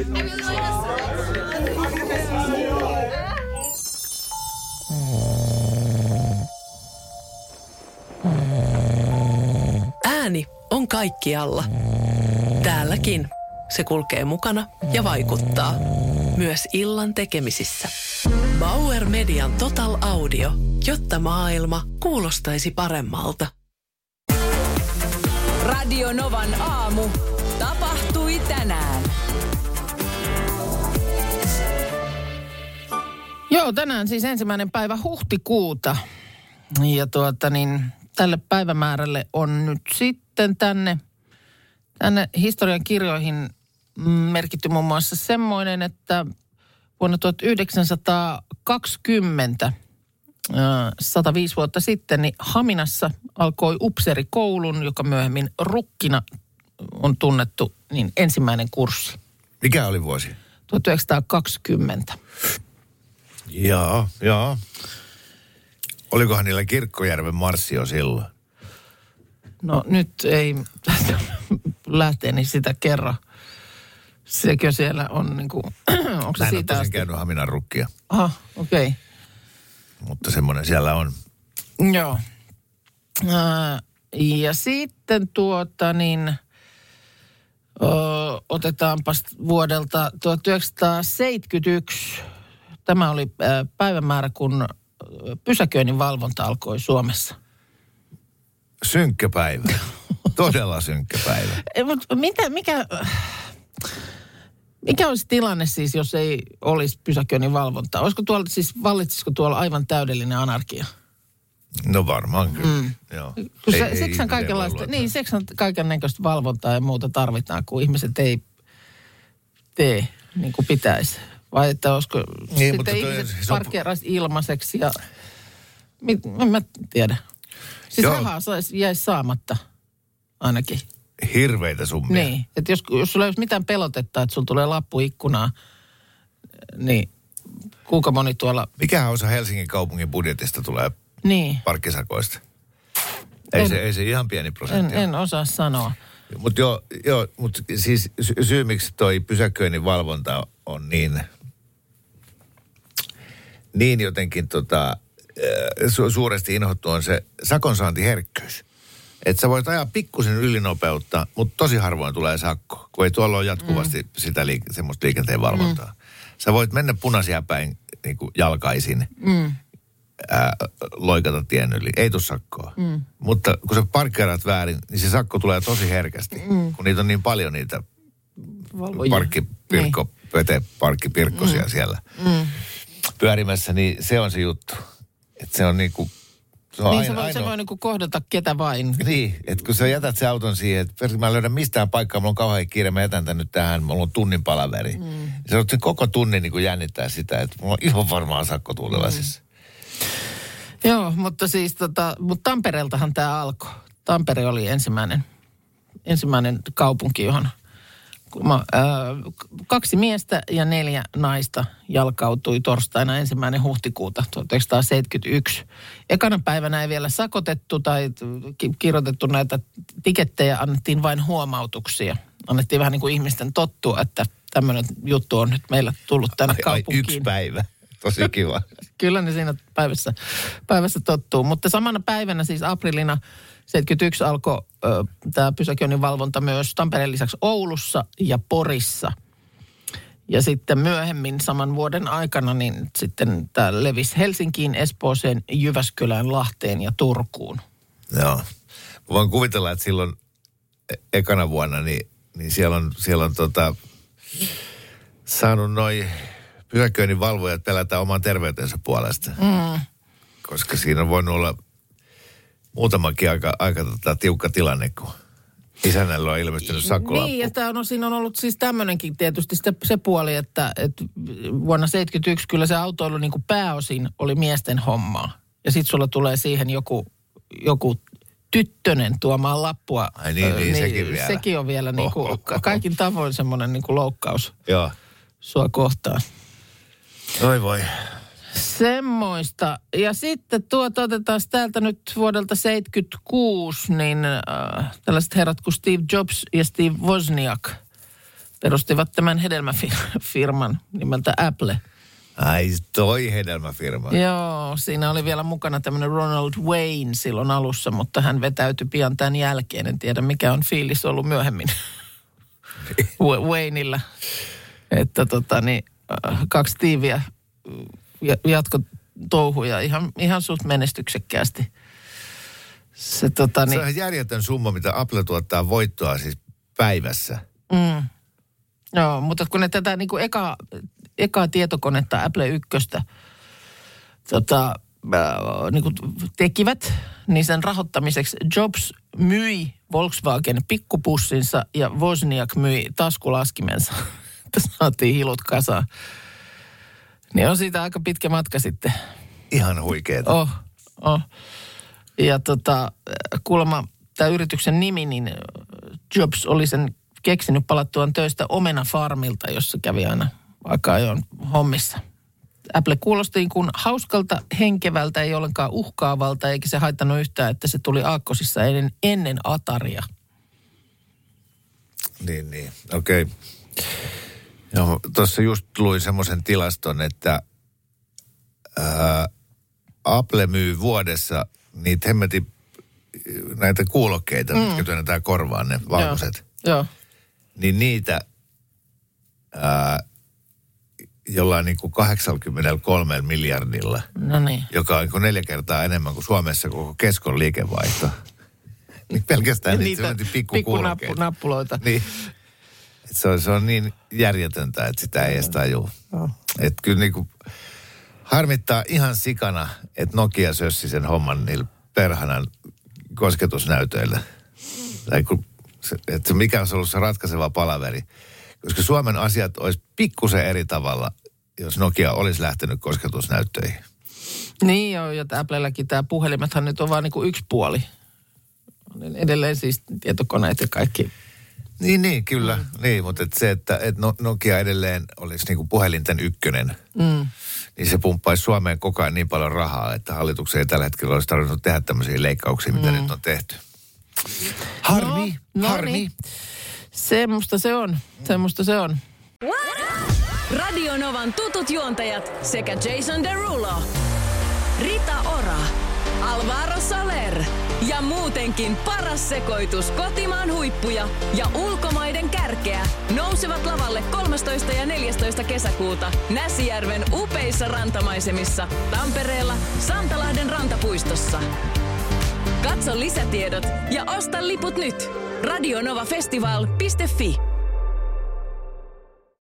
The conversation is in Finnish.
Ääni on kaikkialla. Täälläkin. Se kulkee mukana ja vaikuttaa. Myös illan tekemisissä. Bauer Median Total Audio. Jotta maailma kuulostaisi paremmalta. Radio Novan aamu. Tapahtui tänään. Joo, tänään siis 1. päivä huhtikuuta. Ja tälle päivämäärälle on nyt sitten tänne historian kirjoihin merkitty muun muassa semmoinen, että vuonna 1920, 105 vuotta sitten, niin Haminassa alkoi upseerikoulun, joka myöhemmin Rukkina on tunnettu, niin ensimmäinen kurssi. Mikä oli vuosi? 1920. Jaa. Olikohan niillä Kirkkojärven marssi jo silloin? No nyt ei lähteeni sitä kerro. Sekö siellä on niin kuin, onko se siitä asti? Käynyt Haminan Rukkia. Aha, okei. Okay. Mutta semmoinen siellä on. Joo. Ja sitten otetaanpas vuodelta 1971. Tämä oli päivämäärä, kun pysäköinnin valvonta alkoi Suomessa. Synkkä päivä. Todella synkkä päivä. Mutta mikä olisi tilanne siis, jos ei olisi pysäköinnin valvontaa? Vallitsisiko tuolla aivan täydellinen anarkia? No varmaan kyllä. Joo. Siksi on kaikenlaista valvontaa ja muuta tarvitaan, kun ihmiset ei tee niin kuin pitäisi. Vai että olisiko niin, sitten ihmiset parkkeeraisi ilmaiseksi ja en mä tiedä. Siis rahaa jäisi saamatta ainakin. Hirveitä summia. Niin, että jos sulla ei olisi mitään pelotetta, että sulla tulee lappu ikkunaan, niin kuinka moni tuolla... Mikähän osa Helsingin kaupungin budjetista tulee parkkisakoista? Ei se ihan pieni prosentti. En osaa sanoa. Mutta mutta siis syy miksi toi pysäköinnin valvonta on niin jotenkin suuresti inhottu on se sakonsaantiherkkyys. Että sä voit ajaa pikkusen ylinopeutta, mutta tosi harvoin tulee sakko, kun ei tuolla ole jatkuvasti sitä semmoista liikenteen valvontaa. Sä voit mennä punaisia päin niin kuin jalkaisin, loikata tien yli. Ei tule sakkoa. Mutta kun sä parkkeeraat väärin, niin se sakko tulee tosi herkästi, kun niitä on niin paljon niitä parkkipirkkosia pyörimässä, niin se on se juttu. Että se on niinku... Se voi niinku kohdata ketä vain. Niin, että kun sä jätät se auton siihen, että mä löydän mistään paikkaa, mulla on kauhean kiire, mä jätän tän nyt tähän, mulla on tunnin palaveri. Se on koko tunnin niin kuin jännittää sitä, että mulla on ihan varmaan sakko tuulella siis. Joo, mutta siis mutta Tampereeltahan tämä alkoi. Tampere oli ensimmäinen kaupunki, johon 2 miestä ja 4 naista jalkautui torstaina 1. huhtikuuta 1971. Ekana päivänä ei vielä sakotettu tai kirjoitettu näitä tikettejä, annettiin vain huomautuksia. Annettiin vähän niin kuin ihmisten tottua, että tämmöinen juttu on nyt meillä tullut tänne kaupunkiin. 1 päivä. Tosi kiva. Kyllä ne siinä päivässä tottuu. Mutta samana päivänä siis aprillina 71 alkoi tämä pysäköinnin valvonta myös Tampereen lisäksi Oulussa ja Porissa. Ja sitten myöhemmin saman vuoden aikana niin sitten tämä levisi Helsinkiin, Espooseen, Jyväskylään, Lahteen ja Turkuun. Joo. Voin kuvitella, että silloin ekana vuonna niin siellä on saanut noi pysäköinnin valvojat pelätä oman terveytensä puolesta. Koska siinä on voinut olla muutamakin aika tiukka tilanne, kun isännällä on ilmestynyt sakkolappu. Niin, ja siinä on ollut siis tämmöinenkin tietysti se puoli, että vuonna 1971 kyllä se autoilu niin kuin pääosin oli miesten hommaa. Ja sitten sulla tulee siihen joku tyttönen tuomaan lappua. Ai niin, sekin vielä. Sekin on vielä niin kuin kaikin tavoin semmoinen niin kuin loukkaus. Joo. Sua kohtaan. Oi voi. Semmoista. Ja sitten otetaan täältä nyt vuodelta 1976, niin tällaiset herrat kuin Steve Jobs ja Steve Wozniak perustivat tämän hedelmäfirman nimeltä Apple. Ai, toi hedelmäfirma. Joo, siinä oli vielä mukana tämmöinen Ronald Wayne silloin alussa, mutta hän vetäytyi pian tämän jälkeen. En tiedä, mikä on fiilis ollut myöhemmin Wayneillä. Että 2 tiiviä jatkotouhuja ihan suht menestyksekkäästi. Se on ihan järjetön summa, mitä Apple tuottaa voittoa siis päivässä. Joo, mutta kun ne tätä niin kuin ekaa tietokonetta Apple 1 niin kuin tekivät, niin sen rahoittamiseksi Jobs myi Volkswagen pikkupussinsa ja Wozniak myi taskulaskimensa. Saatiin hilut kasaan. Niin on siitä aika pitkä matka sitten. Ihan huikeeta. Oh. Ja kuulemma tämä yrityksen nimi, niin Jobs oli sen keksinyt palattuaan töistä Omena-farmilta, jossa kävi aina aika ajoin hommissa. Apple kuulosti niin kuin hauskalta, henkevältä, ei ollenkaan uhkaavalta, eikä se haittanut yhtään, että se tuli aakkosissa ennen Ataria. Niin. Okei. Joo, tuossa just luin semmoisen tilaston, että Apple myy vuodessa niitä näitä kuulokkeita, mitkä työnnetään korvaan, ne valkoiset. Joo. Niin niitä jollain niin kuin 83 miljardilla, joka on niin kuin 4 kertaa enemmän kuin Suomessa koko Keskon liikevaihto. Niin pelkästään niitä pikkukuulokkeita. Pikkunappuloita. Niin. Se on niin järjetöntä, että sitä ei edes tajua. Että kyllä niin kuin harmittaa ihan sikana, että Nokia sössi sen homman niillä perhanan kosketusnäytöillä. Että mikä olisi ollut se ratkaiseva palaveri. Koska Suomen asiat olisi pikkusen eri tavalla, jos Nokia olisi lähtenyt kosketusnäyttöihin. Niin joo, ja Applelläkin tämä puhelimethan nyt on vaan niin kuin yksi puoli. Edelleen siis tietokoneet ja kaikki. Niin, kyllä. Niin, mutta että Nokia edelleen olisi niin kuin puhelinten ykkönen, niin se pumppaisi Suomeen koko ajan niin paljon rahaa, että hallituksen ei tällä hetkellä olisi tarvinnut tehdä tämmöisiä leikkauksia, mitä nyt on tehty. Harmi. Niin. Semmosta se on. Radio Novan tutut juontajat sekä Jason Derulo, Rita Ora, Alvaro Soler ja muutenkin paras sekoitus kotimaan huippuja ja ulkomaiden kärkeä nousevat lavalle 13. ja 14. kesäkuuta Näsijärven upeissa rantamaisemissa Tampereella Santalahden rantapuistossa. Katso lisätiedot ja osta liput nyt. radionovafestival.fi